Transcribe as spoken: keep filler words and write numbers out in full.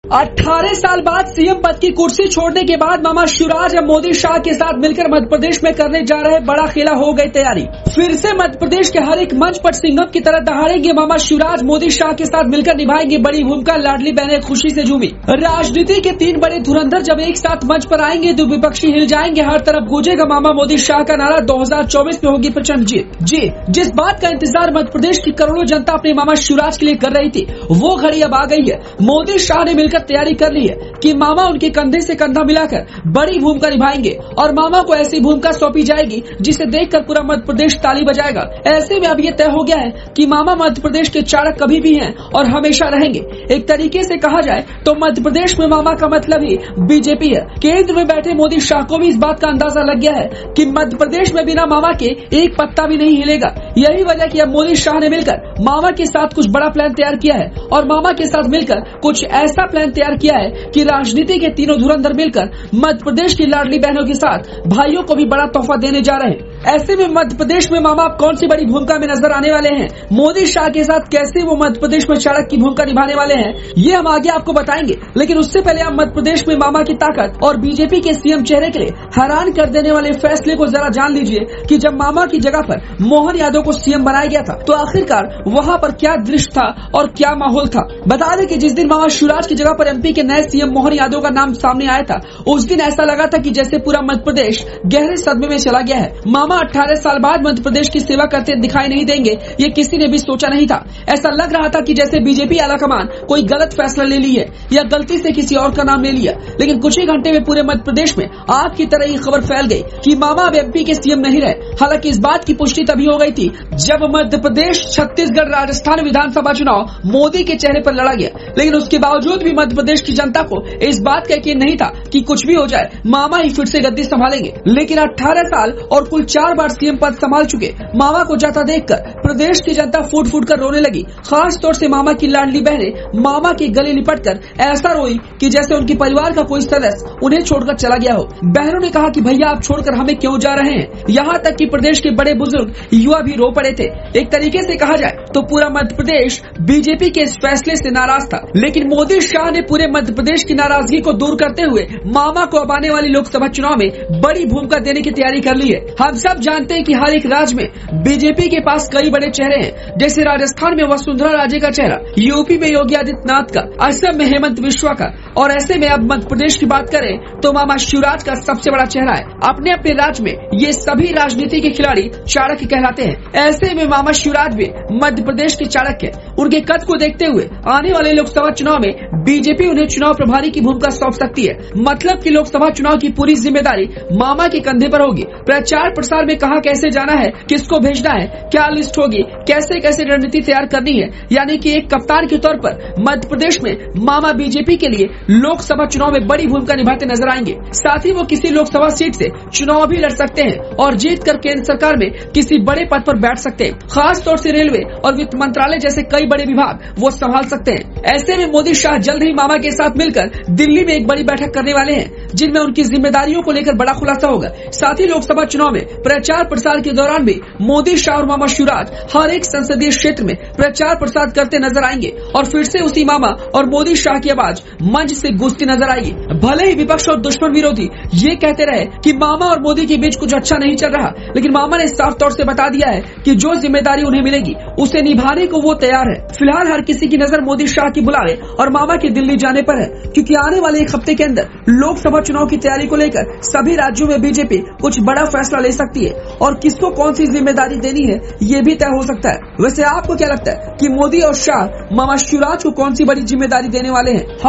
अठारह साल बाद सीएम पद की कुर्सी छोड़ने के बाद मामा शिवराज अब मोदी शाह के साथ मिलकर मध्य प्रदेश में करने जा रहे बड़ा खेला हो गई तैयारी। फिर से मध्य प्रदेश के हर एक मंच पर सिंघम की तरह दहाड़ेंगे मामा शिवराज। मोदी शाह के साथ मिलकर निभाएंगे बड़ी भूमिका। लाडली बहनें खुशी से झूमी। राजनीति के तीन बड़े धुरंधर जब एक साथ मंच पर आएंगे तो विपक्षी हिल जाएंगे। हर तरफ गूंजेगा मामा मोदी शाह का नारा, दो हजार चौबीस में होगी प्रचंड जीत। जी जिस बात का इंतजार मध्य प्रदेश की करोड़ों जनता अपने मामा शिवराज के लिए कर रही थी, वो घड़ी अब आ गई है। मोदी शाह ने मिलकर तैयारी कर ली है कि मामा उनके कंधे से कंधा मिलाकर बड़ी भूमिका निभाएंगे और मामा को ऐसी भूमिका सौंपी जाएगी जिसे देखकर पूरा मध्य प्रदेश ताली बजाएगा। ऐसे में अब ये तय हो गया है कि मामा मध्य प्रदेश के चाणक कभी भी हैं और हमेशा रहेंगे। एक तरीके से कहा जाए तो मध्य प्रदेश में मामा का मतलब ही बीजेपी है। केंद्र में बैठे मोदी शाह को भी इस बात का अंदाजा लग गया है कि मध्य प्रदेश में बिना मामा के एक पत्ता भी नहीं हिलेगा। यही वजह कि अब मोदी शाह ने मिलकर मामा के साथ कुछ बड़ा प्लान तैयार किया है और मामा के साथ मिलकर कुछ ऐसा प्लान तैयार किया है कि राजनीति के तीनों धुरंधर मिलकर मध्य प्रदेश की लाडली बहनों के साथ भाइयों को भी बड़ा तोहफा देने जा रहे हैं। ऐसे में मध्य प्रदेश में मामा अब कौन सी बड़ी भूमिका में नजर आने वाले हैं, मोदी शाह के साथ कैसे वो मध्य प्रदेश में चाणक की भूमिका निभाने वाले हैं, ये हम आगे आपको बताएंगे। लेकिन उससे पहले आप मध्य प्रदेश में मामा की ताकत और बीजेपी के सीएम चेहरे के लिए हैरान कर देने वाले फैसले को जरा जान लीजिए कि जब मामा की जगह पर मोहन यादव को सीएम बनाया गया था तो आखिरकार वहाँ पर क्या दृश्य था और क्या माहौल था। बता दें कि जिस दिन मामा शिवराज की जगह पर एमपी के नए सीएम मोहन यादव का नाम सामने आया था, उस दिन ऐसा लगा था कि जैसे पूरा मध्य प्रदेश गहरे सदमे में चला गया है। मामा अठारह साल बाद मध्य प्रदेश की सेवा करते दिखाई नहीं देंगे, ये किसी ने भी सोचा नहीं था। ऐसा लग रहा था कि जैसे बीजेपी आलाकमान कोई गलत फैसला ले ली है या गलती से किसी और का नाम ले लिया। लेकिन कुछ ही घंटे में पूरे मध्य प्रदेश में आग की तरह ये खबर फैल गई कि मामा अब एमपी के सीएम नहीं रहे। हालांकि इस बात की पुष्टि तभी हो गई थी जब मध्य प्रदेश, छत्तीसगढ़, राजस्थान विधानसभा चुनाव मोदी के चेहरे पर लड़ा गया। लेकिन उसके बावजूद भी मध्य प्रदेश की जनता को इस बात का यकीन नहीं था कि कुछ भी हो जाए मामा ही फिर से गद्दी संभालेंगे। लेकिन अठारह साल और कुल चार बार सीएम पद संभाल चुके मामा को जाता देखकर प्रदेश की जनता फूट फूट कर रोने लगी। खास तौर से मामा की लाडली बहनें मामा के गले लिपट कर ऐसा रोई कि जैसे उनके परिवार का कोई सदस्य उन्हें छोड़कर चला गया हो। बहनों ने कहा कि भैया आप छोड़कर हमें क्यों जा रहे हैं। यहाँ तक कि प्रदेश के बड़े बुजुर्ग युवा भी रो पड़े थे। एक तरीके से कहा जाए तो पूरा मध्य प्रदेश बीजेपी के इस फैसले से नाराज था। लेकिन मोदी शाह ने पूरे मध्य प्रदेश की नाराजगी को दूर करते हुए मामा को अब आने वाली लोकसभा चुनाव में बड़ी भूमिका देने की तैयारी कर ली है। हम सब जानते हैं कि हर एक राज्य में बीजेपी के पास कई बड़े चेहरे हैं। जैसे राजस्थान में वसुंधरा राजे का चेहरा, यूपी में योगी आदित्यनाथ का, असम में हेमंत बिश्वा का और ऐसे में अब मध्य प्रदेश की बात करें तो मामा शिवराज का सबसे बड़ा चेहरा है। अपने अपने राज्य में ये सभी राजनीति के खिलाड़ी चाणक्य कहलाते हैं। ऐसे में मामा शिवराज भी मध्य प्रदेश के चाणक्य। उनके कद को देखते हुए आने वाले लोकसभा चुनाव में बीजेपी उन्हें चुनाव प्रभारी की भूमिका सौंप सकती है। मतलब कि लोकसभा चुनाव की पूरी जिम्मेदारी मामा के कंधे पर होगी। प्रचार प्रसार में कहां कैसे जाना है, किसको भेजना है, क्या लिस्ट होगी, कैसे कैसे रणनीति तैयार करनी है, यानी कि एक कप्तान के तौर पर मध्य प्रदेश में मामा बीजेपी के लिए लोकसभा चुनाव में बड़ी भूमिका निभाते नजर आएंगे। साथ ही वो किसी लोकसभा सीट से चुनाव भी लड़ सकते हैं और जीत कर केंद्र सरकार में किसी बड़े पद पर बैठ सकते हैं। खास तौर से रेलवे और वित्त मंत्रालय जैसे कई बड़े विभाग वो संभाल सकते हैं। ऐसे में मोदी शाह जल्द ही मामा के साथ मिलकर दिल्ली में एक बड़ी बैठक करने वाले हैं जिनमें उनकी जिम्मेदारियों को लेकर बड़ा खुलासा होगा। साथ ही लोकसभा चुनाव में प्रचार प्रसार के दौरान भी मोदी शाह और मामा शिवराज हर एक संसदीय क्षेत्र में प्रचार प्रसार करते नजर आएंगे और फिर से उसी मामा और मोदी शाह की आवाज मंच से गूंजती नजर आएगी। भले ही विपक्ष और दुश्मन विरोधी ये कहते रहे कि मामा और मोदी के बीच कुछ अच्छा नहीं चल रहा, लेकिन मामा ने साफ तौर से बता दिया है कि जो जिम्मेदारी उन्हें मिलेगी उसे निभाने को वो तैयार है। फिलहाल हर किसी की नजर मोदी शाह की बुलावे और मामा के दिल्ली जाने पर है, क्योंकि आने वाले एक हफ्ते के अंदर लोकसभा चुनाव की तैयारी को लेकर सभी राज्यों में बीजेपी कुछ बड़ा फैसला ले सकती है और किसको कौन सी जिम्मेदारी देनी है ये भी तय हो सकता है। वैसे आपको क्या लगता है कि मोदी और शाह मामा शिवराज को कौन सी बड़ी जिम्मेदारी देने वाले हैं?